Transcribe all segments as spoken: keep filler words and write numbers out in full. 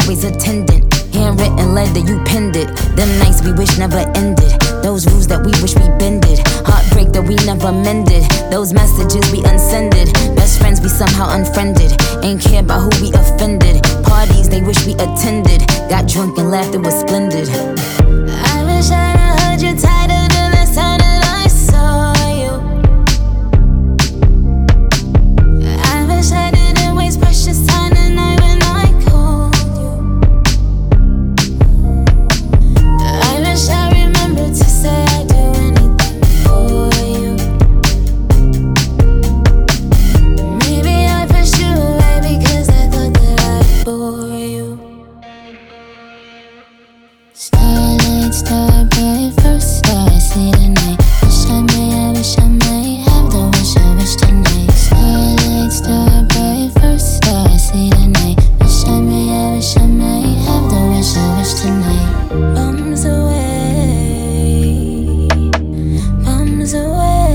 always attendant. Handwritten letter, you penned it. Them nights we wish never ended. Those rules that we wish we bended. Heartbreak that we never mended. Those messages we unsended. Best friends we somehow unfriended. Ain't care about who we offended. Parties they wish we attended. Got drunk and laughed, it was splendid. I wish I'd have heard you tighter the last time that I saw you. I wish I didn't waste precious time the night when I called you. I wish I remembered to say I'd do anything for you. Maybe I pushed you away because I thought that I'd bore you. Starlight, star bright, first star I see tonight. Wish I may, I wish I might have the wish I wish tonight. Starlight, star bright, first star I see tonight. Wish I may, I wish I might have the wish I wish tonight. Bums away, bums away,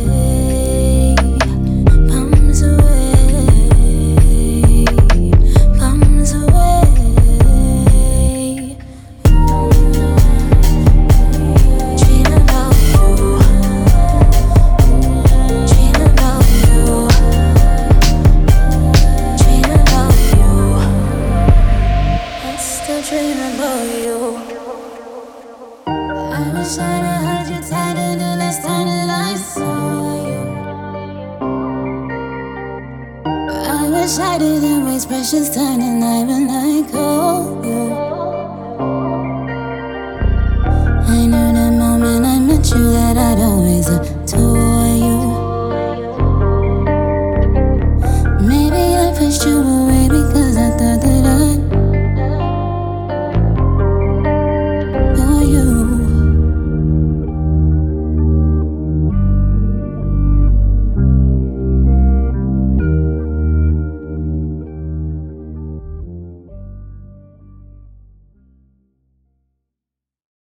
bums away, bums away. Dream about you, dream about you, dream about you. I still dream about you. I wish I'd have heard you tighter the last time that I saw you. I wish I didn't waste precious time tonight when I called you.